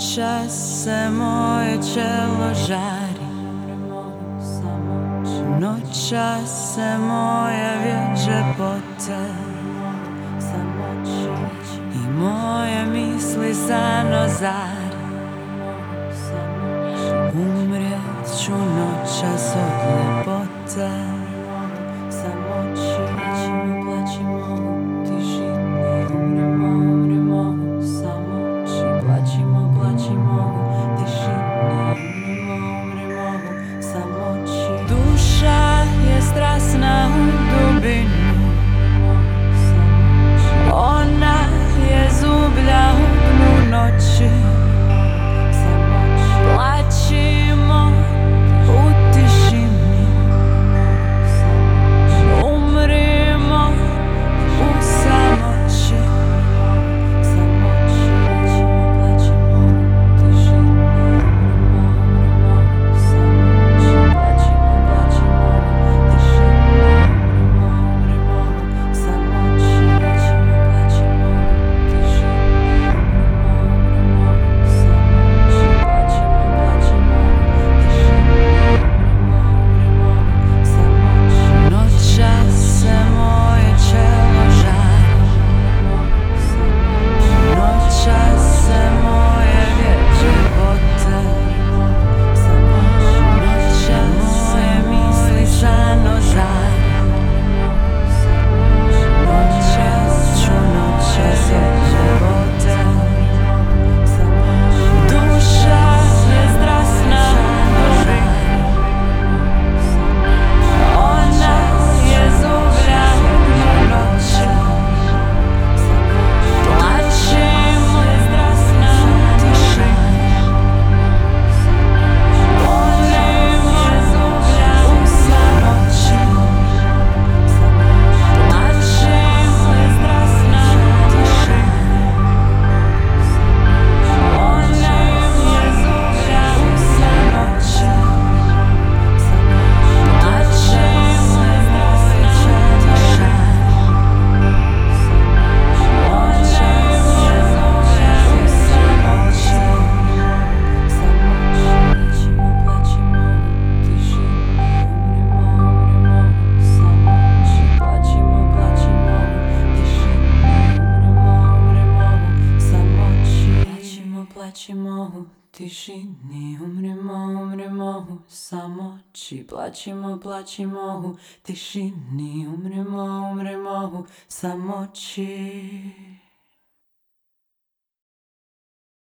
Noćas se moje čelo žari, noćas se moje vječe pote i moje misli zanozari. Umrijet ću noćas od ljepote. Duša je strasna u dubini, ona je zublja u dnu noći. Plačimo u tišini, umrimo u samoći. Plačimo u tišini, umremo u samoći. Plačimo u tišini, umremo u samoći.